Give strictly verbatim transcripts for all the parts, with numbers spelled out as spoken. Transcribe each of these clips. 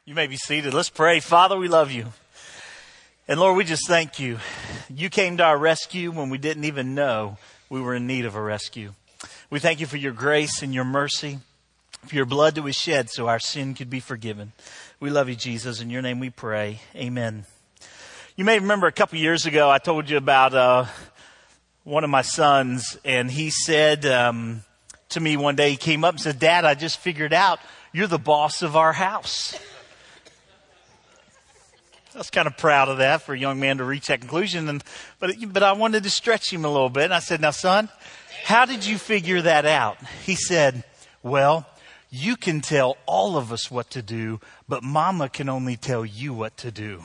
You may be seated. Let's pray. Father, we love you. And Lord, we just thank you. You came to our rescue when we didn't even know we were in need of a rescue. We thank you for your grace and your mercy, for your blood that was shed so our sin could be forgiven. We love you, Jesus. In your name we pray. Amen. You may remember a couple years ago, I told you about uh, one of my sons, and he said um, to me one day, he came up and said, "Dad, I just figured out you're the boss of our house." I was kind of proud of that for a young man to reach that conclusion. And, but, but I wanted to stretch him a little bit. And I said, "Now, son, how did you figure that out?" He said, "Well, you can tell all of us what to do, but Mama can only tell you what to do."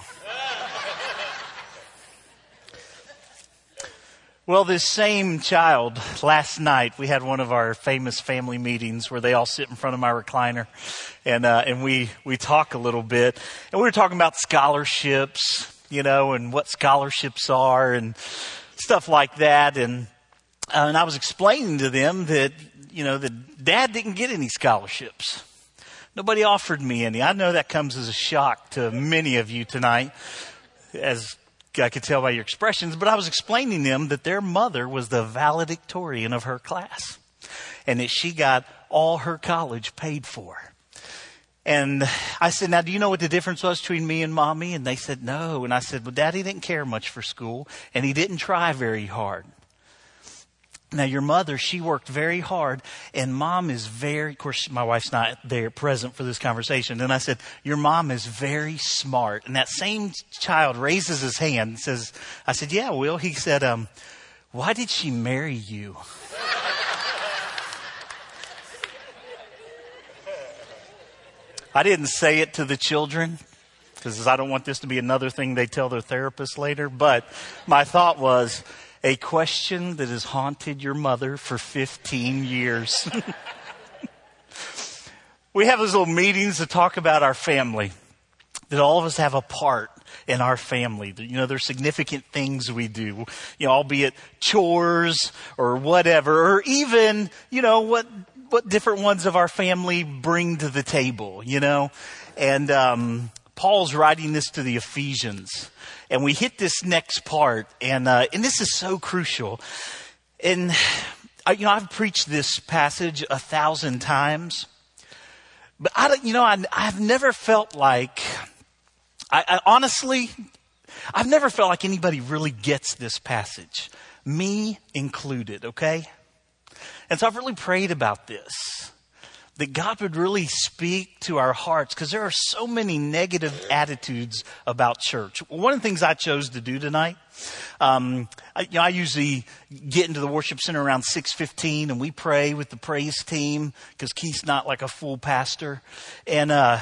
Well, this same child, last night, we had one of our famous family meetings where they all sit in front of my recliner and, uh, and we, we talk a little bit. And we were talking about scholarships, you know, and what scholarships are and stuff like that. And, uh, and I was explaining to them that, you know, that Dad didn't get any scholarships. Nobody offered me any. I know that comes as a shock to many of you tonight, as I could tell by your expressions, but I was explaining to them that their mother was the valedictorian of her class and that she got all her college paid for. And I said, "Now, do you know what the difference was between me and Mommy?" And they said, "No." And I said, "Well, Daddy didn't care much for school and he didn't try very hard. Now, your mother, she worked very hard, and Mom is very," of course, my wife's not there present for this conversation. And I said, "Your mom is very smart." And that same child raises his hand and says, I said, "Yeah, Will." He said, um, "Why did she marry you?" I didn't say it to the children because I don't want this to be another thing they tell their therapist later. But my thought was, a question that has haunted your mother for fifteen years. We have those little meetings to talk about our family, that all of us have a part in our family. You know, there's significant things we do, you know, albeit chores or whatever, or even, you know, what, what different ones of our family bring to the table, you know. And um, Paul's writing this to the Ephesians. And we hit this next part, and uh, and this is so crucial. And I, you know, I've preached this passage a thousand times, but I don't, you know, I, I've never felt like, I, I honestly, I've never felt like anybody really gets this passage, me included. Okay, and so I've really prayed about this, that God would really speak to our hearts, because there are so many negative attitudes about church. One of the things I chose to do tonight, um, I, you know, I usually get into the worship center around six fifteen, and we pray with the praise team because Keith's not like a full pastor, and uh,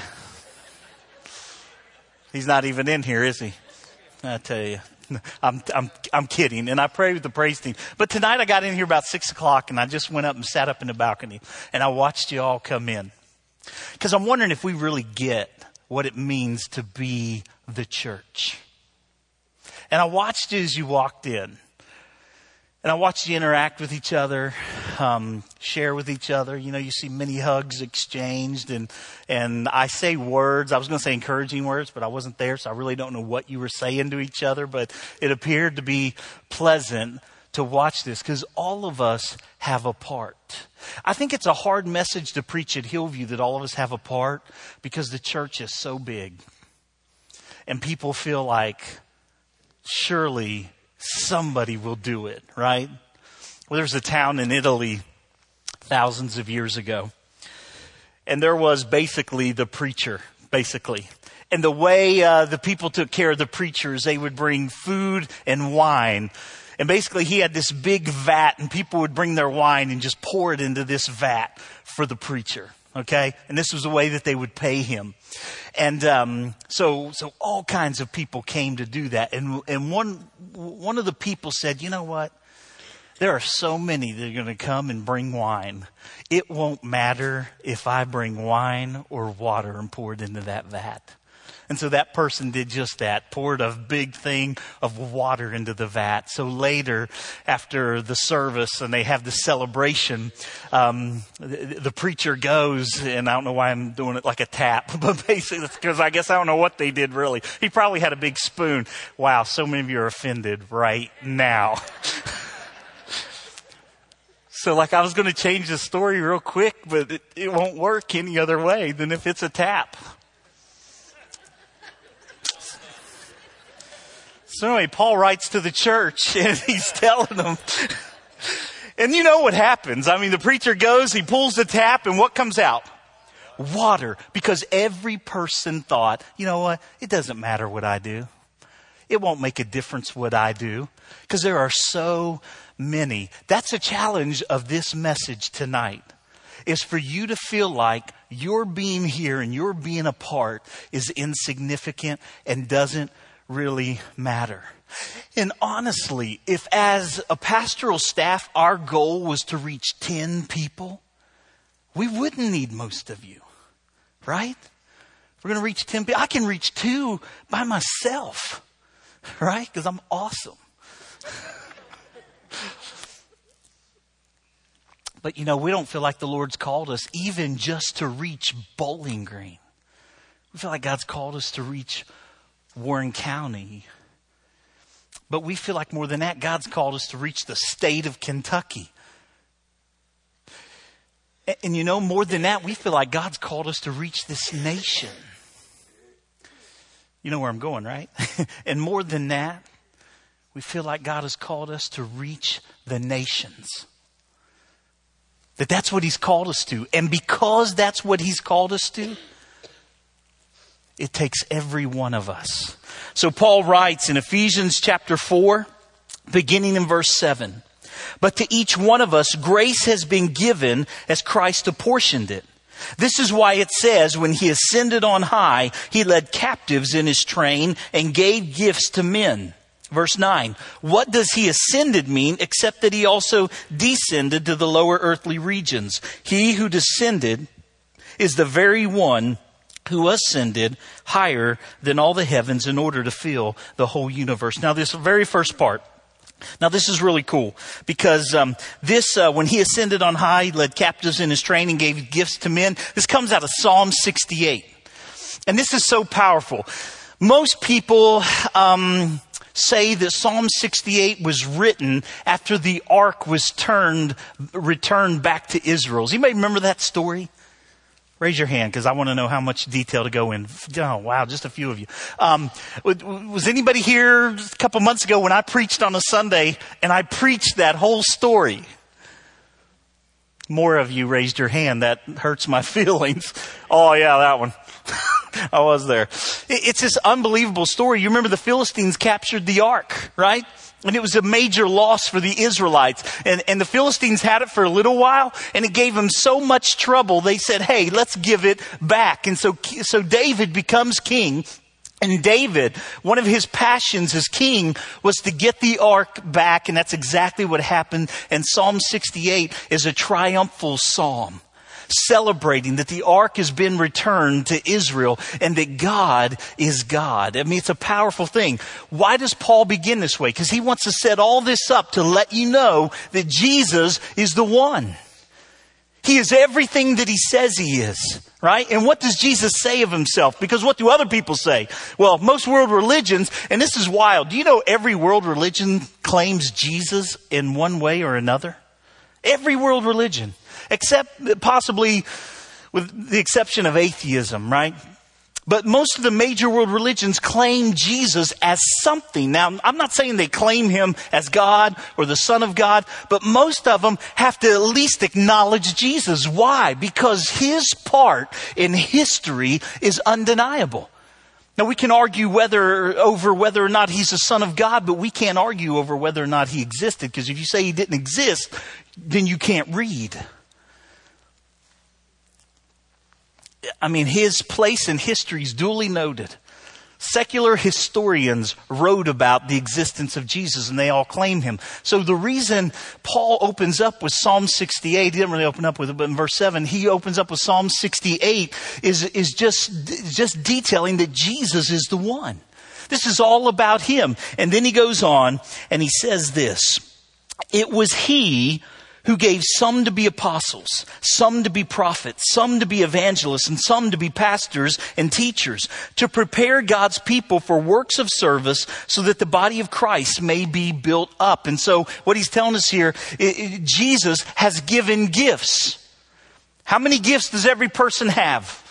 he's not even in here, is he? I tell you. I'm, I'm, I'm kidding. And I pray with the praise team. But tonight I got in here about six o'clock and I just went up and sat up in the balcony and I watched you all come in. Because I'm wondering if we really get what it means to be the church. And I watched you as you walked in. And I watched you interact with each other, um, share with each other. You know, you see many hugs exchanged, and and I say words. I was going to say encouraging words, but I wasn't there, so I really don't know what you were saying to each other. But it appeared to be pleasant to watch this because all of us have a part. I think it's a hard message to preach at Hillview that all of us have a part because the church is so big. And people feel like surely somebody will do it, right? Well, there's a town in Italy thousands of years ago. And there was basically the preacher, basically. And the way uh, the people took care of the preachers, they would bring food and wine. And basically he had this big vat and people would bring their wine and just pour it into this vat for the preacher. Okay. And this was the way that they would pay him. And, um, so, so all kinds of people came to do that. And, and one, one of the people said, "You know what? There are so many that are going to come and bring wine. It won't matter if I bring wine or water and pour it into that vat. And so that person did just that, poured a big thing of water into the vat. So later, after the service and they have the celebration, um, the, the preacher goes, and I don't know why I'm doing it like a tap, but basically, because I guess I don't know what they did really. He probably had a big spoon. Wow, so many of you are offended right now. So like I was going to change the story real quick, but it, it won't work any other way than if it's a tap. So anyway, Paul writes to the church and he's telling them, and you know what happens. I mean, the preacher goes, he pulls the tap, and what comes out? Water. Because every person thought, you know what? It doesn't matter what I do. It won't make a difference what I do. Because there are so many. That's a challenge of this message tonight. Is for you to feel like your being here and your being a part is insignificant and doesn't really matter. And honestly, if as a pastoral staff, our goal was to reach ten people, we wouldn't need most of you, right? We're going to reach ten people. I can reach two by myself, right? Because I'm awesome. But you know, we don't feel like the Lord's called us even just to reach Bowling Green. We feel like God's called us to reach Warren County. But we feel like more than that, God's called us to reach the state of Kentucky. And, and you know, more than that, we feel like God's called us to reach this nation. You know where I'm going, right? And more than that, we feel like God has called us to reach the nations. That that's what he's called us to. And because that's what he's called us to, it takes every one of us. So Paul writes in Ephesians chapter four, beginning in verse seven, but to each one of us, grace has been given as Christ apportioned it. This is why it says, when he ascended on high, he led captives in his train and gave gifts to men. Verse nine, what does he ascended mean except that he also descended to the lower earthly regions? He who descended is the very one who ascended higher than all the heavens in order to fill the whole universe. Now, this very first part. Now, this is really cool because um, this, uh, when he ascended on high, he led captives in his train and gave gifts to men. This comes out of Psalm sixty-eight. And this is so powerful. Most people um, say that Psalm sixty-eight was written after the ark was turned, returned back to Israel. Does anybody remember that story? Raise your hand because I want to know how much detail to go in. Oh, wow, just a few of you. Um, was anybody here a couple months ago when I preached on a Sunday and I preached that whole story? More of you raised your hand. That hurts my feelings. Oh, yeah, that one. I was there. It's this unbelievable story. You remember the Philistines captured the ark, right? And it was a major loss for the Israelites. And, and the Philistines had it for a little while, and it gave them so much trouble. They said, hey, let's give it back. And so, so David becomes king. And David, one of his passions as king was to get the ark back. And that's exactly what happened. And Psalm sixty-eight is a triumphal psalm, celebrating that the ark has been returned to Israel and that God is God. I mean, it's a powerful thing. Why does Paul begin this way? Because he wants to set all this up to let you know that Jesus is the one. He is everything that he says he is, right? And what does Jesus say of himself? Because what do other people say? Well, most world religions, and this is wild. Do you know every world religion claims Jesus in one way or another? Every world religion. Except possibly with the exception of atheism, right? But most of the major world religions claim Jesus as something. Now, I'm not saying they claim him as God or the Son of God, but most of them have to at least acknowledge Jesus. Why? Because his part in history is undeniable. Now, we can argue whether over whether or not he's the Son of God, but we can't argue over whether or not he existed. Because if you say he didn't exist, then you can't read. I mean, his place in history is duly noted. Secular historians wrote about the existence of Jesus, and they all claim him. So the reason Paul opens up with Psalm sixty-eight, he didn't really open up with it, but in verse seven, he opens up with Psalm sixty-eight, is, is just, just detailing that Jesus is the one. This is all about him. And then he goes on and he says this, it was he who gave some to be apostles, some to be prophets, some to be evangelists, and some to be pastors and teachers, to prepare God's people for works of service so that the body of Christ may be built up. And so what he's telling us here, it, it, Jesus has given gifts. How many gifts does every person have?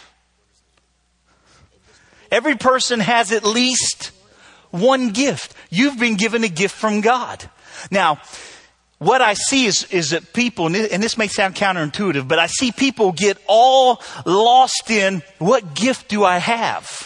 Every person has at least one gift. You've been given a gift from God. Now, what I see is, is that people, and this may sound counterintuitive, but I see people get all lost in what gift do I have?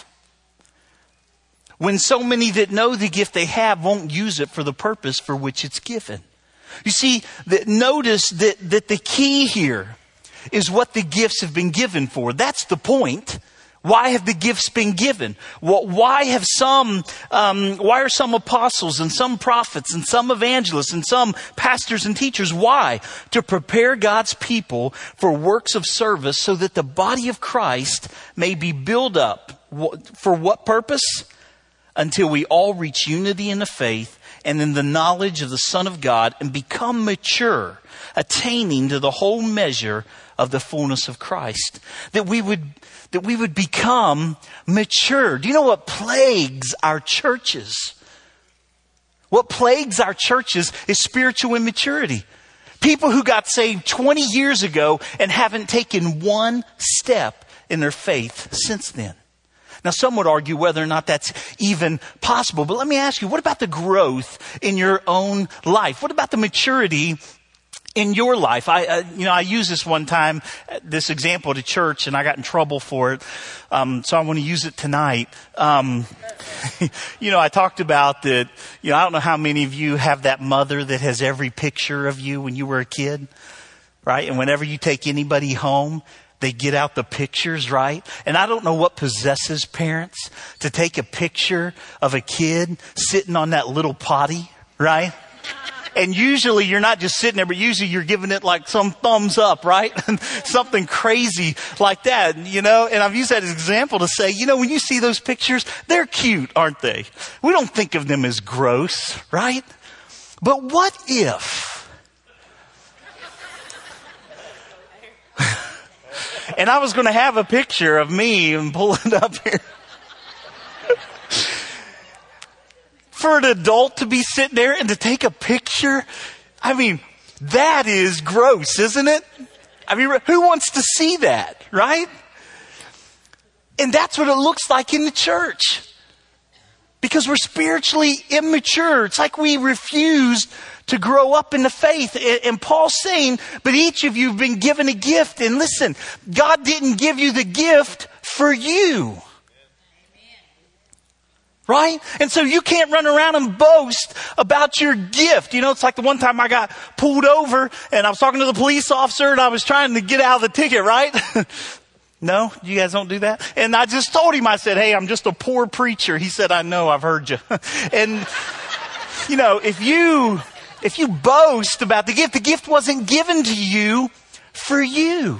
When so many that know the gift they have won't use it for the purpose for which it's given. You see, that notice that, that the key here is what the gifts have been given for. That's the point. Why have the gifts been given? Why have some, um, why are some apostles and some prophets and some evangelists and some pastors and teachers? Why? To prepare God's people for works of service so that the body of Christ may be built up. For what purpose? Until we all reach unity in the faith and in the knowledge of the Son of God and become mature, attaining to the whole measure of the fullness of Christ. That we would, that we would become mature. Do you know what plagues our churches? What plagues our churches is spiritual immaturity. People who got saved twenty years ago and haven't taken one step in their faith since then. Now, some would argue whether or not that's even possible. But let me ask you, what about the growth in your own life? What about the maturity in your life? I, uh, you know, I used this one time, this example at a church, and I got in trouble for it. Um, so I want to use it tonight. Um, you know, I talked about that, you know, I don't know how many of you have that mother that has every picture of you when you were a kid, right? And whenever you take anybody home, they get out the pictures, right? And I don't know what possesses parents to take a picture of a kid sitting on that little potty, right? And usually you're not just sitting there, but usually you're giving it like some thumbs up, right? Something crazy like that, you know? And I've used that as an example to say, you know, when you see those pictures, they're cute, aren't they? We don't think of them as gross, right? But what if... And I was going to have a picture of me and pull it up here. For an adult to be sitting there and to take a picture, I mean, that is gross, isn't it? I mean, who wants to see that, right? And that's what it looks like in the church. Because we're spiritually immature. It's like we refuse to grow up in the faith. And Paul's saying, but each of you have been given a gift. And listen, God didn't give you the gift for you. Right? And so you can't run around and boast about your gift. You know, it's like the one time I got pulled over and I was talking to the police officer and I was trying to get out of the ticket, right? No, you guys don't do that. And I just told him, I said, hey, I'm just a poor preacher. He said, I know, I've heard you. And, you know, if you, if you boast about the gift, the gift wasn't given to you for you.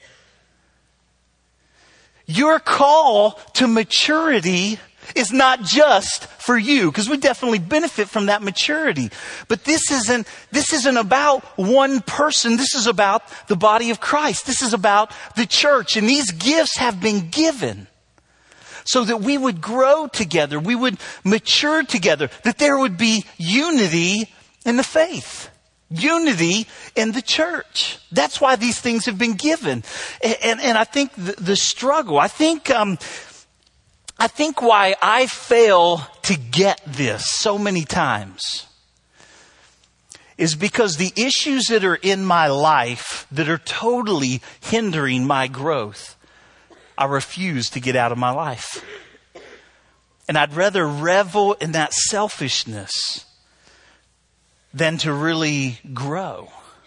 Your call to maturity is not just for you, because we definitely benefit from that maturity. But this isn't, this isn't about one person. This is about the body of Christ. This is about the church. And these gifts have been given so that we would grow together. We would mature together. That there would be unity in the faith. Unity in the church. That's why these things have been given. And, and, and I think the, the struggle, I think, um, I think why I fail to get this so many times is because the issues that are in my life that are totally hindering my growth, I refuse to get out of my life. And I'd rather revel in that selfishness than to really grow.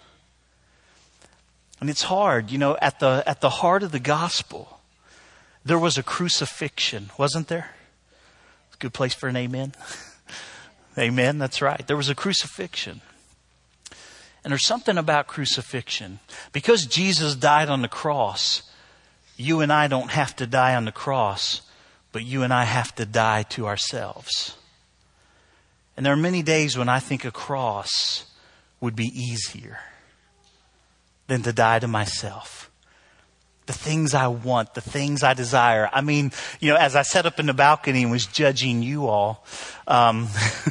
And it's hard, you know, at the, at the heart of the gospel, there was a crucifixion, wasn't there? Good place for an amen. Amen. That's right. There was a crucifixion. And there's something about crucifixion. Because Jesus died on the cross, you and I don't have to die on the cross, but you and I have to die to ourselves. And there are many days when I think a cross would be easier than to die to myself. The things I want, the things I desire. I mean, you know, as I sat up in the balcony and was judging you all, um,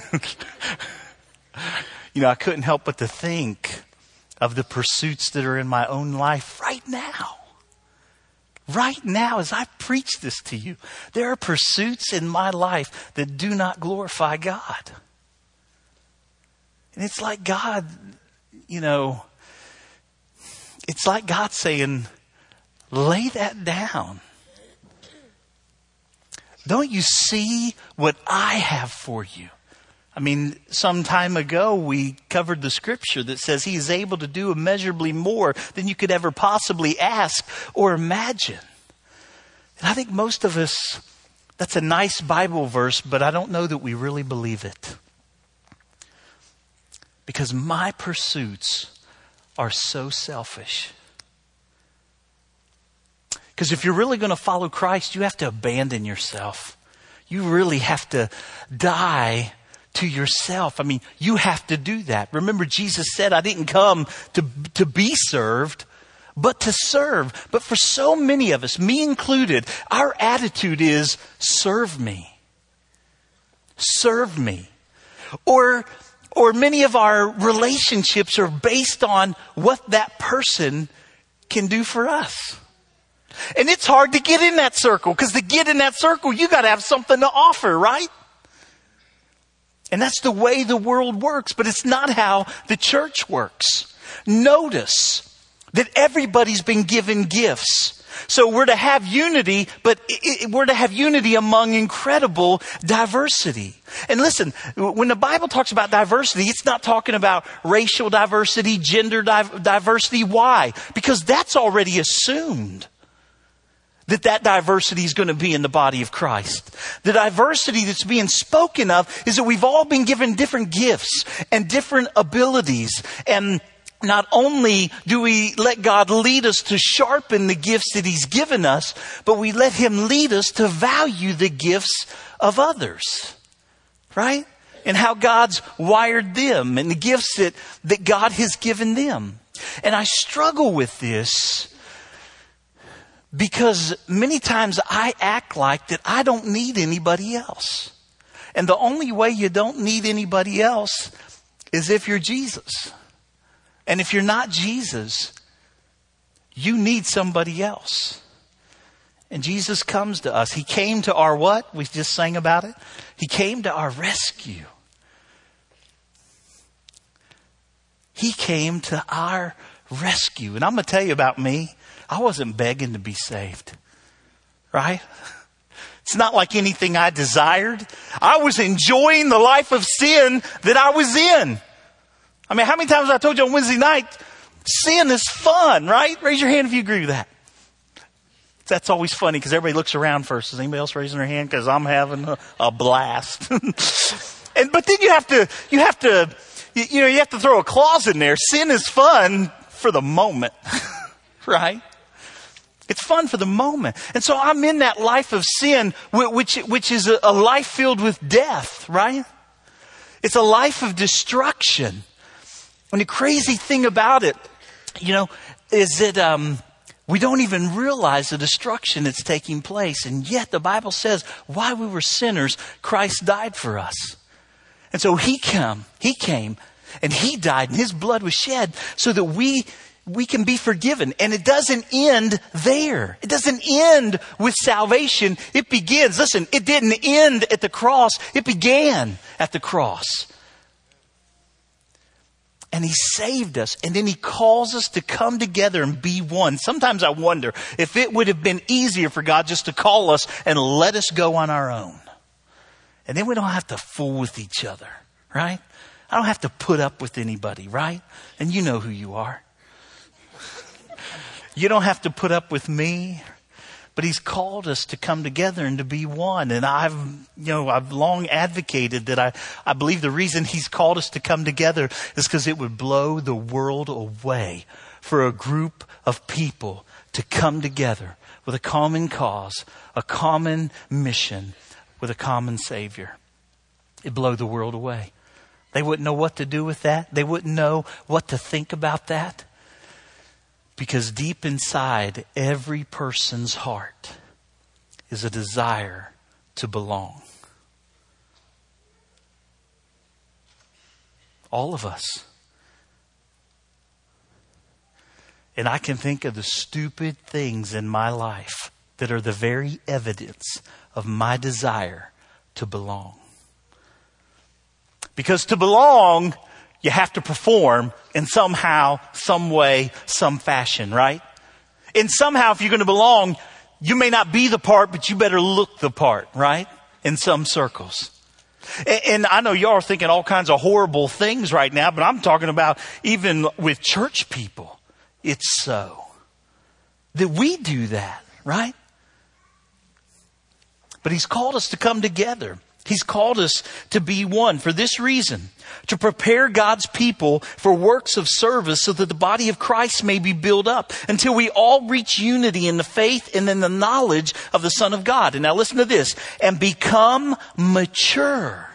you know, I couldn't help but to think of the pursuits that are in my own life right now. Right now, as I preach this to you, there are pursuits in my life that do not glorify God. And it's like God, you know, it's like God saying, lay that down. Don't you see what I have for you? I mean, some time ago we covered the scripture that says he is able to do immeasurably more than you could ever possibly ask or imagine. And I think most of us, that's a nice Bible verse, but I don't know that we really believe it. Because my pursuits are so selfish. Because if you're really going to follow Christ, you have to abandon yourself. You really have to die to yourself. I mean, you have to do that. Remember, Jesus said, I didn't come to, to be served, but to serve. But for so many of us, me included, our attitude is, serve me. Serve me. Or, or many of our relationships are based on what that person can do for us. And it's hard to get in that circle, because to get in that circle, you got to have something to offer, right? And that's the way the world works, but it's not how the church works. Notice that everybody's been given gifts. So we're to have unity, but it, we're to have unity among incredible diversity. And listen, when the Bible talks about diversity, it's not talking about racial diversity, gender di- diversity. Why? Because that's already assumed. That that diversity is going to be in the body of Christ. The diversity that's being spoken of is that we've all been given different gifts and different abilities. And not only do we let God lead us to sharpen the gifts that he's given us, but we let him lead us to value the gifts of others. Right? And how God's wired them and the gifts that, that God has given them. And I struggle with this because many times I act like that I don't need anybody else. And the only way you don't need anybody else is if you're Jesus. And if you're not Jesus, you need somebody else. And Jesus comes to us. He came to our what? We just sang about it. He came to our rescue. He came to our rescue. And I'm going to tell you about me. I wasn't begging to be saved, right? It's not like anything I desired. I was enjoying the life of sin that I was in. I mean, how many times have I told you on Wednesday night, sin is fun, right? Raise your hand if you agree with that. That's always funny because everybody looks around first. Is anybody else raising their hand? Because I'm having a, a blast. and but then you have to, you have to, you, you know, you have to throw a clause in there. Sin is fun for the moment, right? It's fun for the moment. And so I'm in that life of sin, which, which is a, a life filled with death, right? It's a life of destruction. And the crazy thing about it, you know, is that um, we don't even realize the destruction that's taking place. And yet the Bible says, while we were sinners, Christ died for us. And so he came, he came and he died and his blood was shed so that we we can be forgiven. And it doesn't end there. It doesn't end with salvation. It begins. Listen, it didn't end at the cross. It began at the cross. And he saved us. And then he calls us to come together and be one. Sometimes I wonder if it would have been easier for God just to call us and let us go on our own. And then we don't have to fool with each other, right? I don't have to put up with anybody, right? And you know who you are. You don't have to put up with me. But he's called us to come together and to be one. And I've, you know, I've long advocated that I, I believe the reason he's called us to come together is because it would blow the world away for a group of people to come together with a common cause, a common mission, with a common Savior. It'd blow the world away. They wouldn't know what to do with that. They wouldn't know what to think about that. Because deep inside every person's heart is a desire to belong. All of us. And I can think of the stupid things in my life that are the very evidence of my desire to belong. Because to belong, you have to perform in somehow, some way, some fashion, right? And somehow, if you're going to belong, you may not be the part, but you better look the part, right? In some circles. And, and I know y'all are thinking all kinds of horrible things right now, but I'm talking about even with church people. It's so that we do that, right? But he's called us to come together. He's called us to be one for this reason, to prepare God's people for works of service so that the body of Christ may be built up until we all reach unity in the faith and in the knowledge of the Son of God. And now listen to this, and become mature.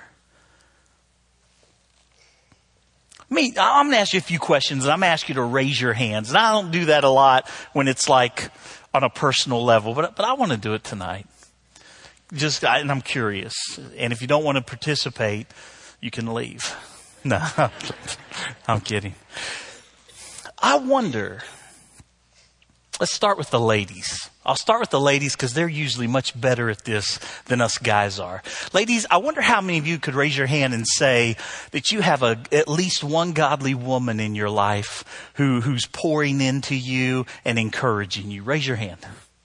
Me, I'm going to ask you a few questions, and I'm going to ask you to raise your hands. And I don't do that a lot when it's like on a personal level, but, but I want to do it tonight. Just, I, and I'm curious. And if you don't want to participate, you can leave. No, I'm kidding. I wonder, let's start with the ladies. I'll start with the ladies because they're usually much better at this than us guys are. Ladies, I wonder how many of you could raise your hand and say that you have a, at least one godly woman in your life who, who's pouring into you and encouraging you. Raise your hand.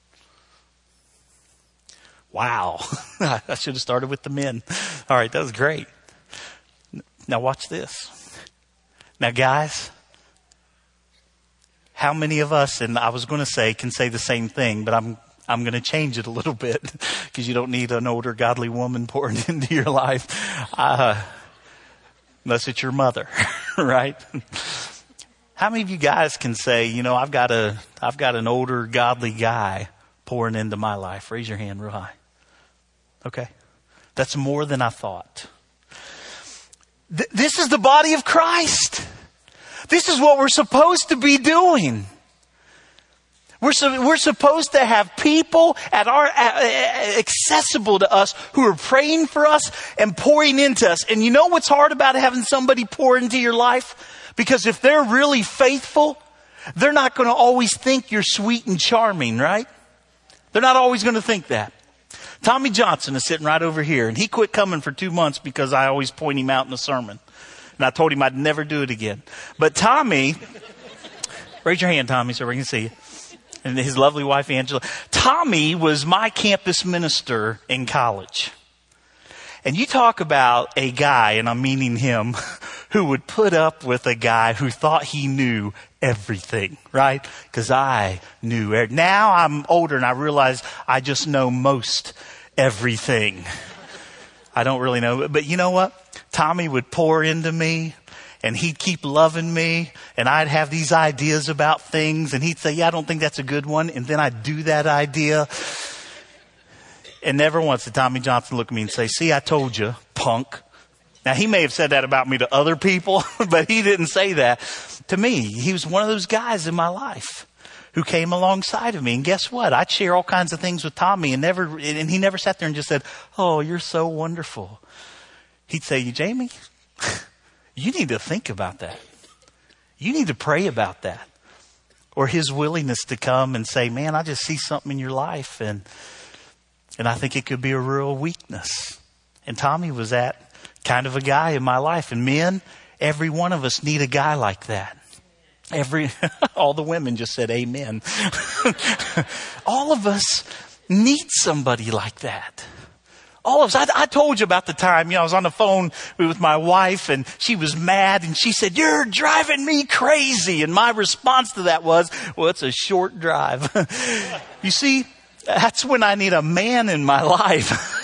Wow. I should have started with the men. All right, that was great. Now watch this. Now guys, how many of us, and I was going to say, can say the same thing, but I'm I'm going to change it a little bit because you don't need an older godly woman pouring into your life. Uh, unless it's your mother, right? How many of you guys can say, you know, I've got a I've got an older godly guy pouring into my life? Raise your hand real high. Okay. That's more than I thought. Th- this is the body of Christ. This is what we're supposed to be doing. We're, su- we're supposed to have people at our, uh, accessible to us who are praying for us and pouring into us. And you know what's hard about having somebody pour into your life? Because if they're really faithful, they're not going to always think you're sweet and charming, right? They're not always going to think that. Tommy Johnson is sitting right over here, and he quit coming for two months because I always point him out in the sermon. And I told him I'd never do it again. But Tommy, raise your hand, Tommy, so we can see you. And his lovely wife, Angela. Tommy was my campus minister in college. And you talk about a guy, and I'm meaning him, who would put up with a guy who thought he knew everything, right? Because I knew everything. Now I'm older and I realize I just know most everything. I don't really know. But you know what? Tommy would pour into me and he'd keep loving me and I'd have these ideas about things and he'd say, yeah, I don't think that's a good one. And then I'd do that idea. And never once did Tommy Johnson look at me and say, see, I told you, punk. Now, he may have said that about me to other people, but he didn't say that to me. He was one of those guys in my life who came alongside of me. And guess what? I'd share all kinds of things with Tommy and never, and he never sat there and just said, oh, you're so wonderful. He'd say, Jamie, you need to think about that. You need to pray about that. Or his willingness to come and say, man, I just see something in your life and And I think it could be a real weakness. And Tommy was that kind of a guy in my life. And men, every one of us need a guy like that. Every, all the women just said amen. All of us need somebody like that. All of us. I, I told you about the time, you know, I was on the phone with my wife and she was mad and she said, you're driving me crazy. And my response to that was, well, it's a short drive. You see, That's when I need a man in my life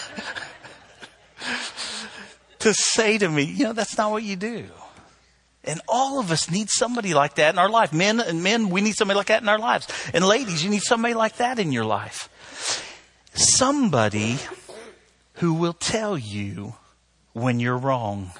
to say to me, you know, that's not what you do. And all of us need somebody like that in our life. Men and men, we need somebody like that in our lives. And ladies, you need somebody like that in your life. Somebody who will tell you when you're wrong.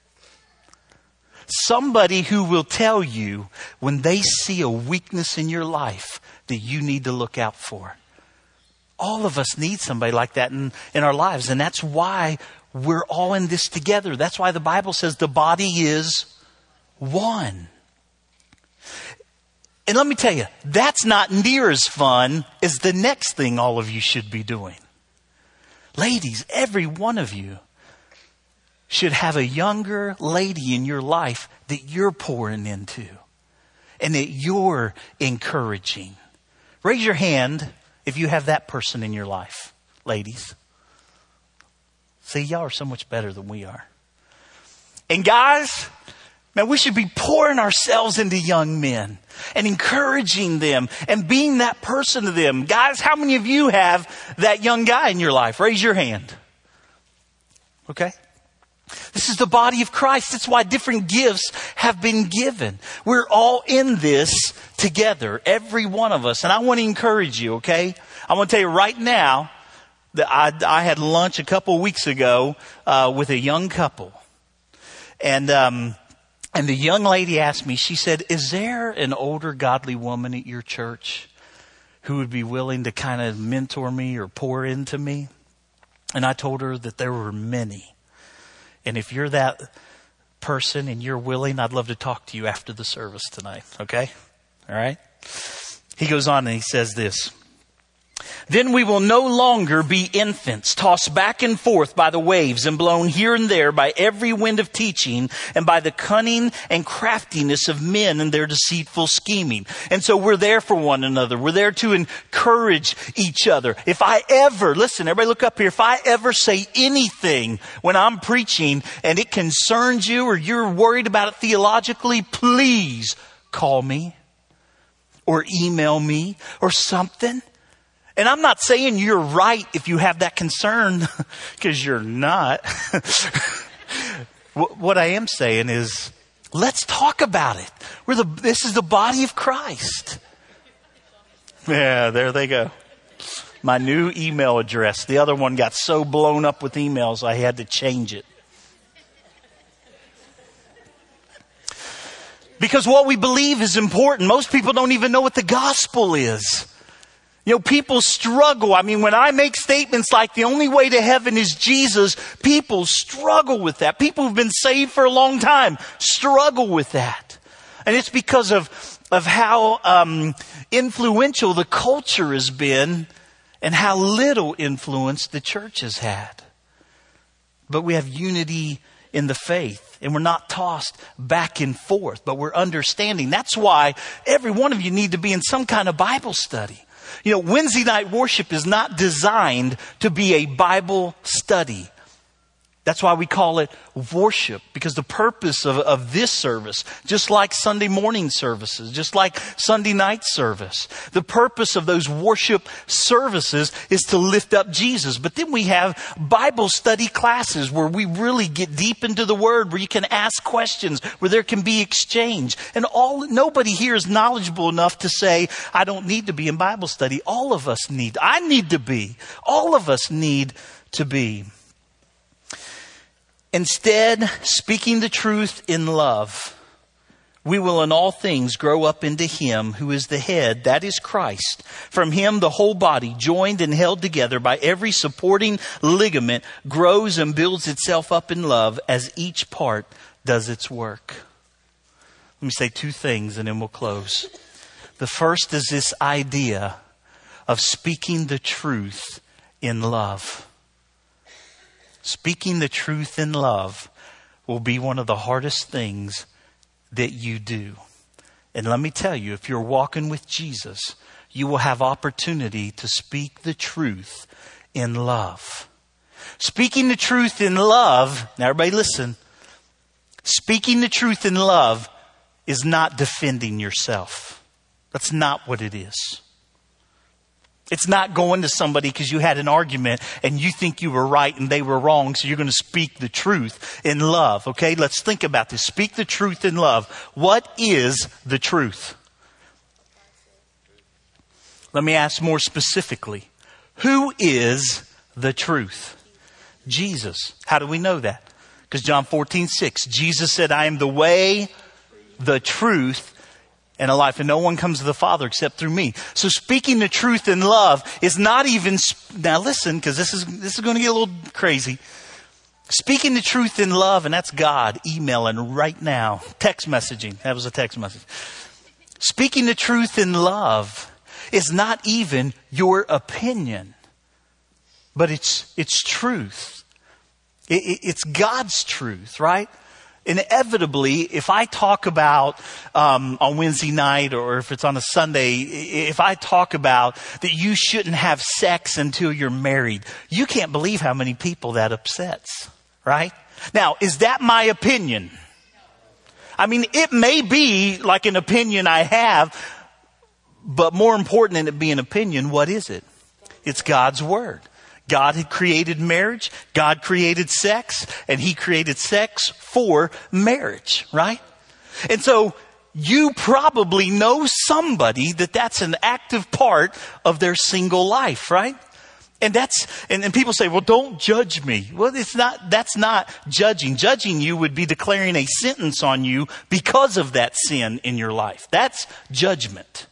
Somebody who will tell you when they see a weakness in your life that you need to look out for. All of us need somebody like that in, in our lives. And that's why we're all in this together. That's why the Bible says the body is one. And let me tell you, that's not near as fun as the next thing all of you should be doing. Ladies, every one of you should have a younger lady in your life that you're pouring into and that you're encouraging. Raise your hand if you have that person in your life, ladies. See, y'all are so much better than we are. And guys, man, we should be pouring ourselves into young men and encouraging them and being that person to them. Guys, how many of you have that young guy in your life? Raise your hand. Okay. This is the body of Christ. That's why different gifts have been given. We're all in this together, every one of us. And I want to encourage you, okay? I want to tell you right now that I, I had lunch a couple of weeks ago uh, with a young couple. And um, and the young lady asked me, she said, is there an older godly woman at your church who would be willing to kind of mentor me or pour into me? And I told her that there were many. And if you're that person and you're willing, I'd love to talk to you after the service tonight. Okay? All right? He goes on and he says this. Then we will no longer be infants, tossed back and forth by the waves and blown here and there by every wind of teaching and by the cunning and craftiness of men and their deceitful scheming. And so we're there for one another. We're there to encourage each other. If I ever, listen, everybody look up here. If I ever say anything when I'm preaching and it concerns you or you're worried about it theologically, please call me or email me or something. And I'm not saying you're right if you have that concern, because you're not. What I am saying is, let's talk about it. We're the, this is the body of Christ. Yeah, there they go. My new email address. The other one got so blown up with emails, I had to change it. Because what we believe is important. Most people don't even know what the gospel is. You know, people struggle. I mean, when I make statements like the only way to heaven is Jesus, people struggle with that. People who've been saved for a long time struggle with that. And it's because of, of how um, influential the culture has been and how little influence the church has had. But we have unity in the faith, and we're not tossed back and forth, but we're understanding. That's why every one of you need to be in some kind of Bible study. You know, Wednesday night worship is not designed to be a Bible study. That's why we call it worship, because the purpose of, of this service, just like Sunday morning services, just like Sunday night service, the purpose of those worship services is to lift up Jesus. But then we have Bible study classes where we really get deep into the Word, where you can ask questions, where there can be exchange. And all nobody here is knowledgeable enough to say, I don't need to be in Bible study. All of us need. I need to be. All of us need to be. Instead, speaking the truth in love, we will in all things grow up into Him who is the head, that is Christ. From Him, the whole body, joined and held together by every supporting ligament, grows and builds itself up in love as each part does its work. Let me say two things and then we'll close. The first is this idea of speaking the truth in love. Speaking the truth in love will be one of the hardest things that you do. And let me tell you, if you're walking with Jesus, you will have opportunity to speak the truth in love. Speaking the truth in love, now everybody listen, speaking the truth in love is not defending yourself. That's not what it is. It's not going to somebody because you had an argument and you think you were right and they were wrong, so you're going to speak the truth in love. Okay, let's think about this. Speak the truth in love. What is the truth? Let me ask more specifically. Who is the truth? Jesus. How do we know that? Because John fourteen six, Jesus said, I am the way, the truth, and a life, and no one comes to the Father except through me. So speaking the truth in love is not even, now listen, because this is this is going to get a little crazy. Speaking the truth in love, and that's God emailing right now. Text messaging. That was a text message. Speaking the truth in love is not even your opinion, but it's it's truth. It, it, it's God's truth, right? Inevitably, if I talk about um, on Wednesday night or if it's on a Sunday, if I talk about that you shouldn't have sex until you're married, you can't believe how many people that upsets, right? Now, is that my opinion? I mean, it may be like an opinion I have, but more important than it being an opinion, what is it? It's God's word. God had created marriage. God created sex, and he created sex for marriage, right? And so you probably know somebody that that's an active part of their single life, right? And that's, and, and people say, well, don't judge me. Well, it's not, that's not judging. Judging you would be declaring a sentence on you because of that sin in your life. That's judgment.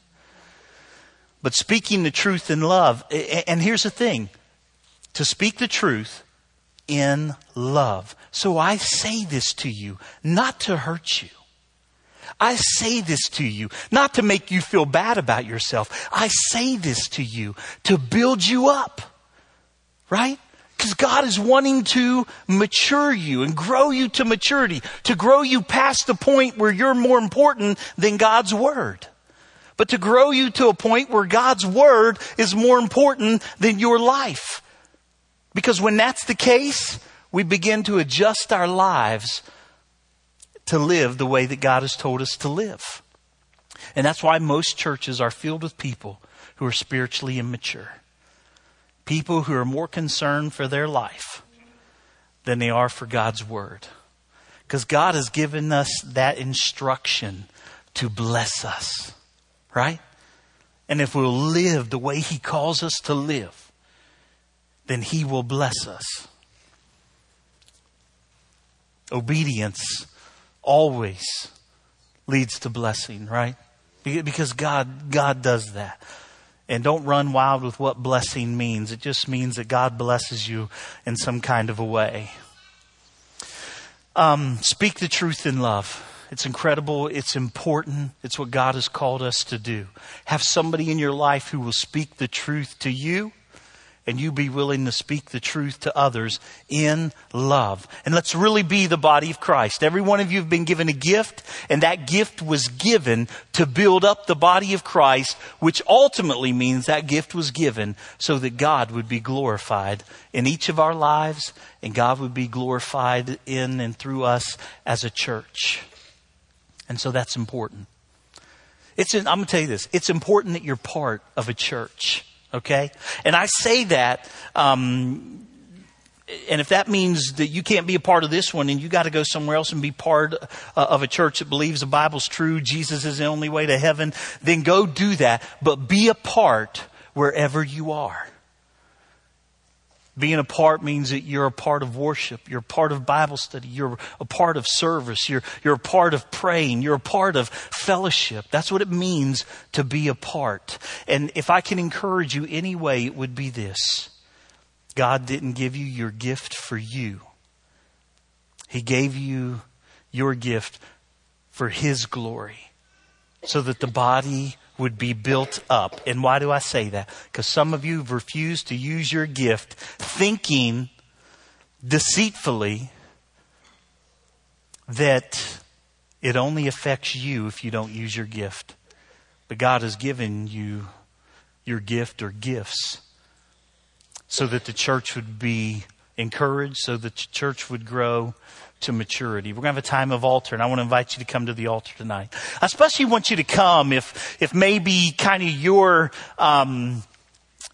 But speaking the truth in love, and here's the thing. To speak the truth in love. So I say this to you, not to hurt you. I say this to you, not to make you feel bad about yourself. I say this to you to build you up. Right? Because God is wanting to mature you and grow you to maturity. To grow you past the point where you're more important than God's word. But to grow you to a point where God's word is more important than your life. Because when that's the case, we begin to adjust our lives to live the way that God has told us to live. And that's why most churches are filled with people who are spiritually immature. People who are more concerned for their life than they are for God's word. Because God has given us that instruction to bless us. Right? And if we'll live the way he calls us to live, then he will bless us. Obedience always leads to blessing, right? Because God, God does that. And don't run wild with what blessing means. It just means that God blesses you in some kind of a way. Um, speak the truth in love. It's incredible. It's important. It's what God has called us to do. Have somebody in your life who will speak the truth to you, and you be willing to speak the truth to others in love. And let's really be the body of Christ. Every one of you have been given a gift, and that gift was given to build up the body of Christ, which ultimately means that gift was given so that God would be glorified in each of our lives, and God would be glorified in and through us as a church. And so that's important. It's, I'm going to tell you this. It's important that you're part of a church. Okay? And I say that, um, and if that means that you can't be a part of this one and you got to go somewhere else and be part uh, of a church that believes the Bible's true, Jesus is the only way to heaven, then go do that. But be a part wherever you are. Being a part means that you're a part of worship. You're a part of Bible study. You're a part of service. You're, you're a part of praying. You're a part of fellowship. That's what it means to be a part. And if I can encourage you any way, it would be this. God didn't give you your gift for you. He gave you your gift for his glory so that the body would be built up. And why do I say that? Because some of you have refused to use your gift, thinking deceitfully that it only affects you if you don't use your gift. But God has given you your gift or gifts so that the church would be encouraged, so that the church would grow to maturity. We're going to have a time of altar, and I want to invite you to come to the altar tonight. I especially want you to come if, if maybe kind of your, um,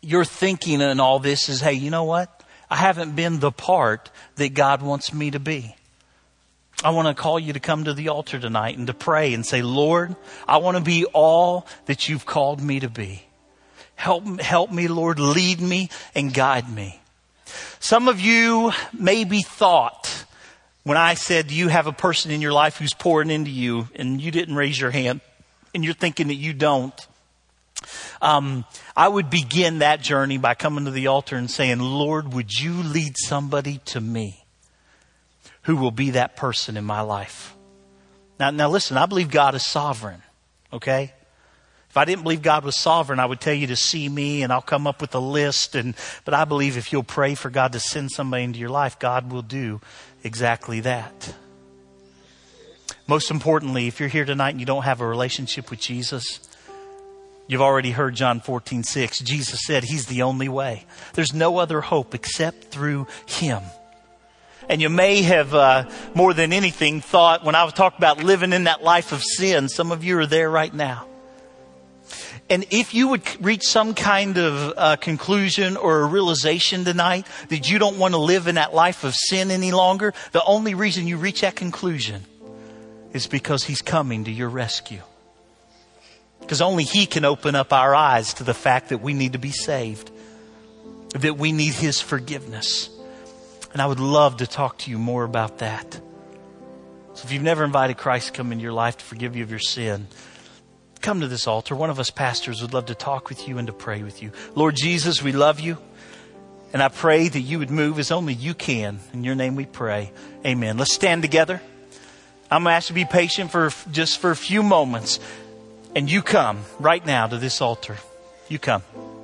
your thinking in all this is, hey, you know what? I haven't been the part that God wants me to be. I want to call you to come to the altar tonight and to pray and say, Lord, I want to be all that you've called me to be. Help, help me, Lord, lead me and guide me. Some of you maybe thought when I said you have a person in your life who's pouring into you and you didn't raise your hand and you're thinking that you don't. Um, I would begin that journey by coming to the altar and saying, Lord, would you lead somebody to me who will be that person in my life? Now, now listen, I believe God is sovereign. Okay. If I didn't believe God was sovereign, I would tell you to see me and I'll come up with a list. And, but I believe if you'll pray for God to send somebody into your life, God will do exactly that. Most importantly, if you're here tonight and you don't have a relationship with Jesus, you've already heard John fourteen six. Jesus said he's the only way. There's no other hope except through him. And you may have, uh, more than anything, thought when I was talking about living in that life of sin, some of you are there right now. And if you would reach some kind of uh, conclusion or a realization tonight that you don't want to live in that life of sin any longer, the only reason you reach that conclusion is because he's coming to your rescue. Because only he can open up our eyes to the fact that we need to be saved, that we need his forgiveness. And I would love to talk to you more about that. So if you've never invited Christ to come into your life to forgive you of your sin, come to this altar. One of us pastors would love to talk with you and to pray with you. Lord Jesus, we love you. And I pray that you would move as only you can. In your name we pray. Amen. Let's stand together. I'm going to ask you to be patient for just for a few moments. And you come right now to this altar. You come.